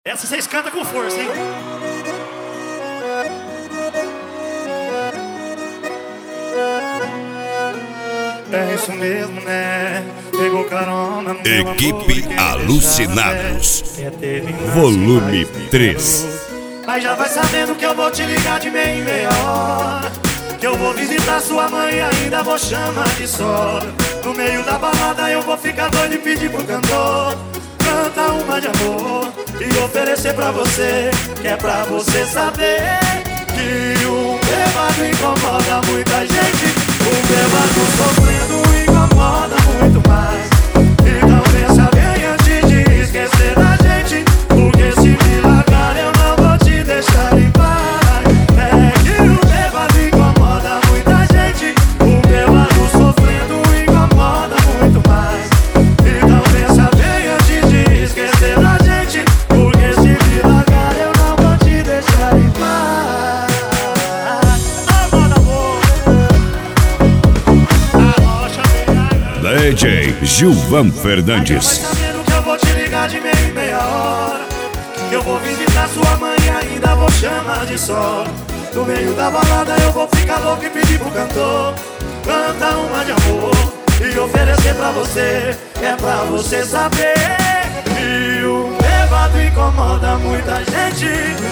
Essa vocês cantam com força, hein? É isso mesmo, né? Pegou carona no Equipe Alucinados, volume 3. Mas já vai sabendo que eu vou te ligar de meia em meia hora, que eu vou visitar sua mãe e ainda vou chamar de sogra. No meio da balada eu vou ficar doido e pedir pro cantor canta uma de amor e oferecer pra você, que é pra você saber que o bêbado incomoda muita gente. O bêbado sofrendo incomoda muito mais. Então pensa bem antes de esquecer da gente, porque se me largar eu não vou te deixar em paz. É que o bêbado incomoda muita gente. O bêbado sofrendo incomoda muito mais. Então pensa bem antes de esquecer da gente, porque se me largar eu não vou te deixar em paz. DJ Gilvan Fernandes. Vai sabendo que eu vou te ligar de meia em meia hora, que eu vou visitar sua mãe e ainda vou chamar de sogra. No meio da balada eu vou ficar louco e pedir pro cantor canta uma de amor e oferecer pra você, é pra você saber que o bêbado incomoda muita gente.